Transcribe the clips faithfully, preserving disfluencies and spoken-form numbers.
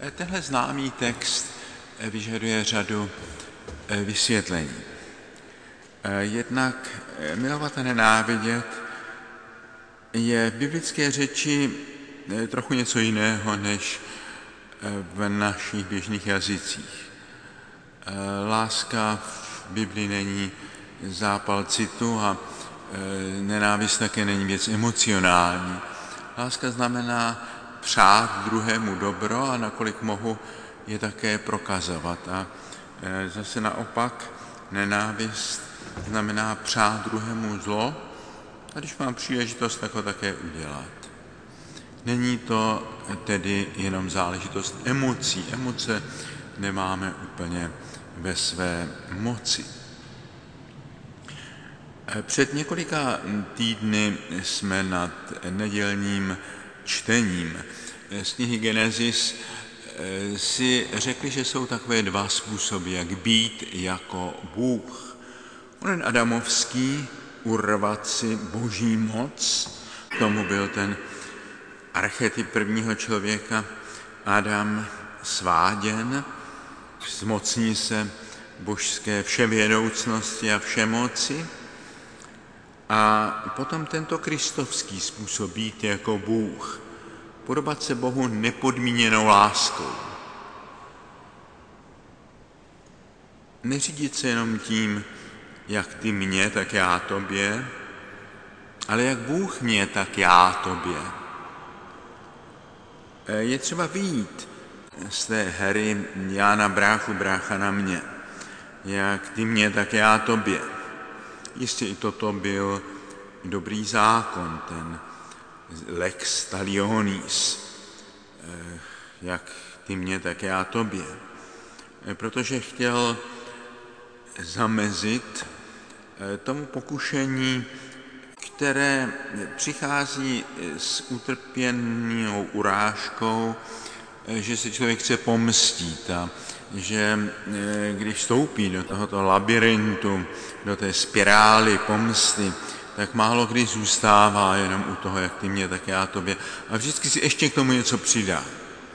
Tenhle známý text vyžaduje řadu vysvětlení. Jednak milovat a nenávidět je v biblické řeči trochu něco jiného, než v našich běžných jazycích. Láska v Biblii není zápal citu a nenávist také není věc emocionální. Láska znamená přát druhému dobro a nakolik mohu je také prokazovat. A zase naopak nenávist znamená přát druhému zlo a když mám příležitost, tak ho také udělat. Není to tedy jenom záležitost emocí. Emoce nemáme úplně ve své moci. Před několika týdny jsme nad nedělním čtením z knihy Genesis si řekli, že jsou takové dva způsoby, jak být jako Bůh. Onen adamovský, urvat si boží moc, k tomu byl ten archetyp prvního člověka, Adam sváděn, zmocní se božské vševědoucnosti a všemoci. A potom tento kristovský způsob být jako Bůh, podobat se Bohu nepodmíněnou láskou. Neřídit se jenom tím, jak ty mě, tak já tobě, ale jak Bůh mě, tak já tobě. Je třeba vyjít z té hry já na bráchu, brácha na mě. Jak ty mě, tak já tobě. Jistě i toto byl dobrý zákon, ten lex talionis, jak ty mě, tak já tobě. Protože chtěl zamezit tomu pokušení, které přichází s utrpěnou urážkou, že se člověk chce pomstít a že když vstoupí do tohoto labirintu, do té spirály pomsty, tak málo kdy zůstává jenom u toho, jak ty mě, tak já tobě. A vždycky si ještě k tomu něco přidá.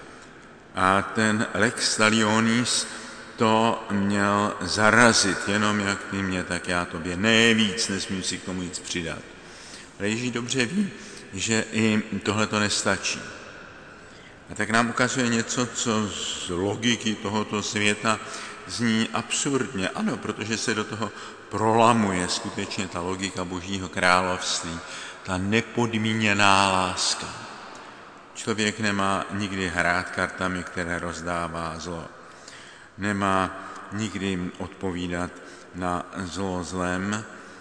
A ten lex talionis to měl zarazit, jenom jak ty mě, tak já tobě. Ne víc, nesmím si k tomu nic přidat. Ale Ježíš dobře ví, že i tohle to nestačí. A tak nám ukazuje něco, co z logiky tohoto světa zní absurdně. Ano, protože se do toho prolamuje skutečně ta logika Božího království, ta nepodmíněná láska. Člověk nemá nikdy hrát kartami, které rozdává zlo. Nemá nikdy odpovídat na zlo zlem,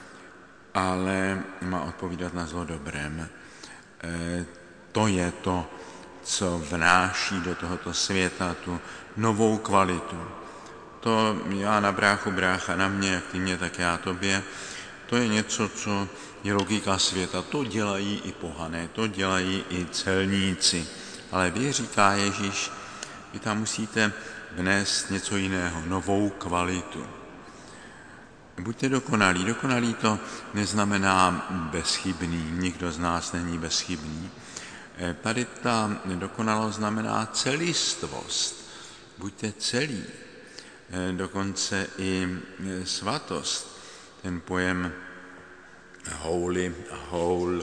ale má odpovídat na zlo dobrém. E, to je to, co vnáší do tohoto světa tu novou kvalitu. To já na bráchu, brácha na mě, jak ty mě, tak já tobě, to je něco, co je logika světa. To dělají i pohané, to dělají i celníci. Ale vy, říká Ježíš, vy tam musíte vnést něco jiného, novou kvalitu. Buďte dokonalí. Dokonalí to neznamená bezchybný. Nikdo z nás není bezchybný. Tady ta dokonalost znamená celistvost. Buďte celí. Dokonce i svatost. Ten pojem holy a whole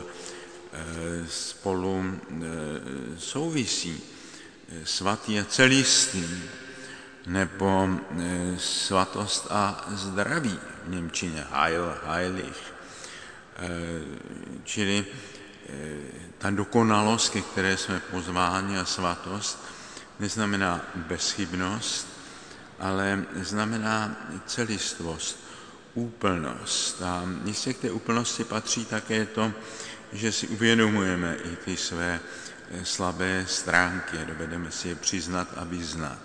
spolu souvisí. Svatý a celistý. Nebo svatost a zdraví v němčině, heil, heilig. Čili ta dokonalost, ke které jsme pozváni, a svatost, neznamená bezchybnost, ale znamená celistvost, úplnost. A jistě k té úplnosti patří také to, že si uvědomujeme i ty své slabé stránky a dovedeme si je přiznat a vyznat.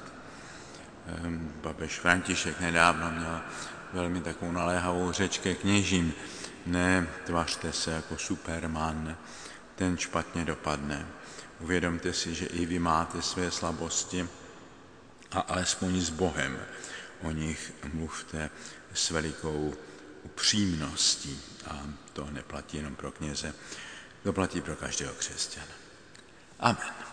Papež František nedávno měl velmi takovou naléhavou řeč ke kněžím. Ne, tvařte se jako Superman, ten špatně dopadne. Uvědomte si, že i vy máte své slabosti a alespoň s Bohem o nich mluvte s velikou upřímností. A to neplatí jenom pro kněze, to platí pro každého křesťana. Amen.